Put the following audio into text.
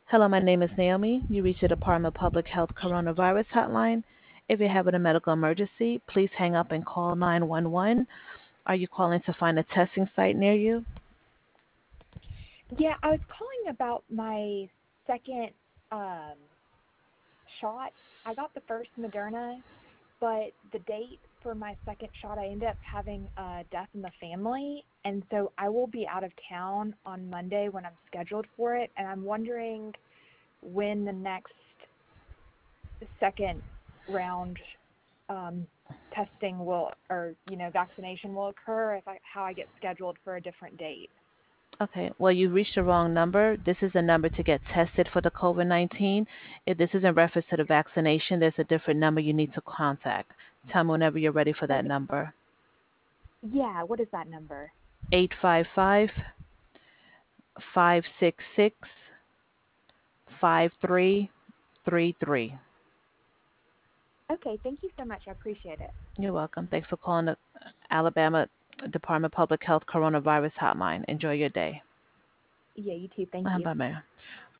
Hello, my name is Naomi. You reached the Department of Public Health Coronavirus Hotline. If you're having a medical emergency, please hang up and call 911. Are you calling to find a testing site near you? Yeah, I was calling about my second um, shot. I got the first Moderna, but the date for my second shot, I ended up having a death in the family. And so I will be out of town on Monday when I'm scheduled for it. And I'm wondering when the next second round um, testing will, or, vaccination will occur, how I get scheduled for a different date. Okay, well, you reached the wrong number. This is a number to get tested for the COVID 19. If this is in reference to the vaccination, there's a different number you need to contact. Tell me whenever you're ready for that Okay. number. Yeah, what is that number? 855 566 5333. Okay, thank you so much. I appreciate it. You're welcome. Thanks for calling the Alabama Department of Public Health Coronavirus Hotline. Enjoy your day. Yeah, you too. Thank you. Bye bye.